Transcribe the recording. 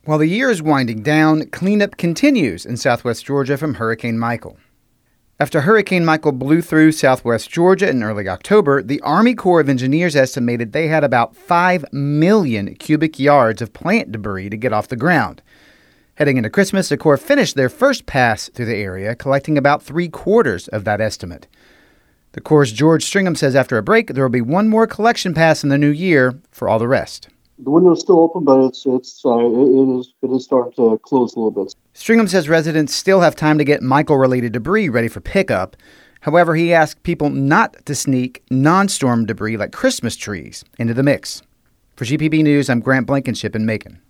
While the year is winding down, cleanup continues in southwest Georgia from Hurricane Michael. After Hurricane Michael blew through southwest Georgia in early October, the Army Corps of Engineers estimated they had about 5 million cubic yards of plant debris to get off the ground. Heading into Christmas, the Corps finished their first pass through the area, collecting about 3/4 of that estimate. The Corps' George Stringham says after a break, there will be one more collection pass in the new year for all the rest. The window is still open, but it is starting to close a little bit. Stringham says residents still have time to get Michael-related debris ready for pickup. However, he asked people not to sneak non-storm debris like Christmas trees into the mix. For GPB News, I'm Grant Blankenship in Macon.